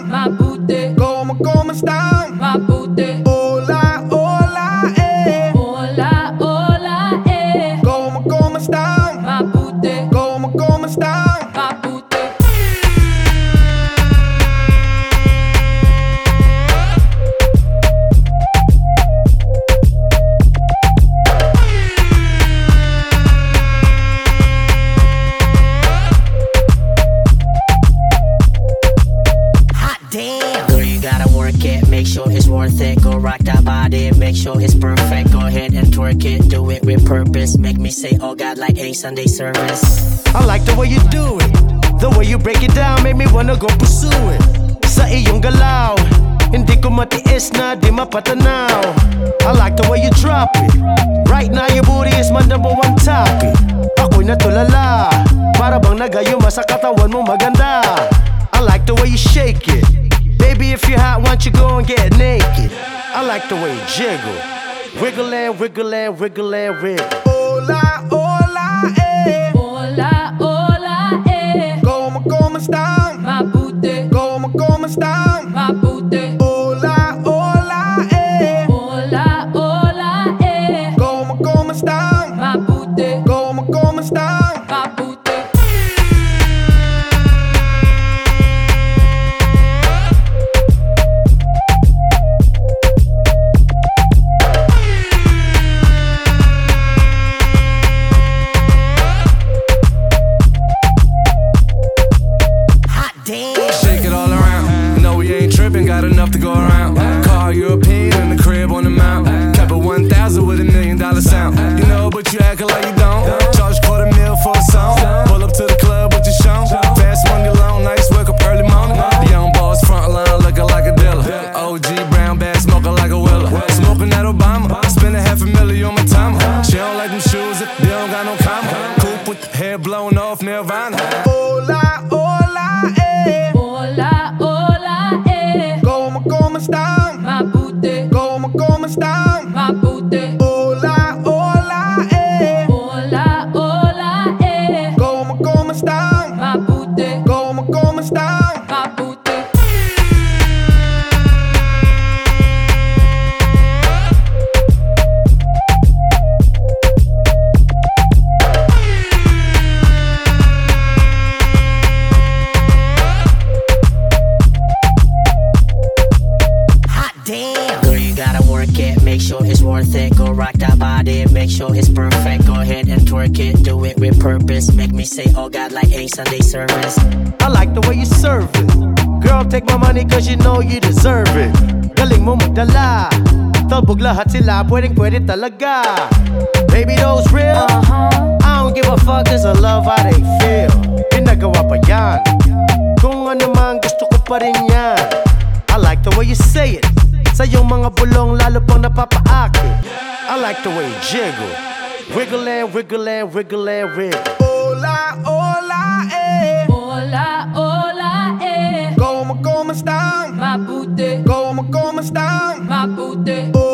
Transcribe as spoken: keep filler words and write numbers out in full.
mabuti. Como, como están? Mabuti. Hola, hola, eh. Hola, hola, eh. Como, como están? Mabuti. Como, como están? Mabuti. Girl, you gotta work it, make sure it's worth it. Go rock that body, make sure it's perfect. Go ahead and twerk it, do it with purpose. Make me say, oh God, like a Sunday service. I like the way you do it, the way you break it down, make me wanna go pursue it. Sa iyong galaw, hindi ko matiis na di mapatanaw. I like the way you drop it, right now your booty is my number one topic. Ako'y natulala, para bang nagayuma sa katawan mo maganda. I like the way you shake it, baby if you're hot, why don't you go and get naked. I like the way you jiggle, wiggle and wiggle and wiggle and wiggle. Hola, hola, eh. Hola, hola, eh. Como, como están? Mabuti. Como, como están? Mabuti. Hola, hola, eh. Hola, hola, eh. Como, como están? Mabuti. Como, como están? Mabuti. Shake it all around. You know we ain't tripping, got enough to go around. Car European in the crib on the mount. Cap at one thousand with a million dollar sound. You know, but you acting like you don't. Charge quarter mil for a song. Pull up to the club with your show. Fast money long, nights, wake up early morning. The young boss front line looking like a dealer. O G brown bag smoking like a willer. Smoking that Obama. Spending half a million on my timer. She don't like them shoes, they don't got no comma. Coupe with the hair blown off, Nirvana. Hola, hola, eh. Hola, hola, eh. Como, como están? Mabuti. Como, como están? Mabuti. Hola, hola, eh. Hola, hola, eh. Como, como están? Mabuti. Como, como están? Mabuti. Girl, you gotta work it, make sure it's worth it. Go rock that body, make sure it's perfect. Go ahead and twerk it, do it with purpose. Make me say, oh God, like a Sunday service. I like the way you serve it. Girl, take my money cause you know you deserve it. Galing mo magdala, talbog lahat sila, pwedeng pwede talaga. Baby, those real, Uh-huh. I don't give a fuck cause I love how they feel. Pinagawa pa yan, kung ano man gusto ko pa rin yan. I like the way you say it, sa iyong mga bulong lalo pang napapaakit. I like the way you jiggle, wiggle and wiggle and wiggle and wiggle. Hola, hola, eh. Hola, hola, eh. Como, como están? Mabuti. Como, como están? Mabuti.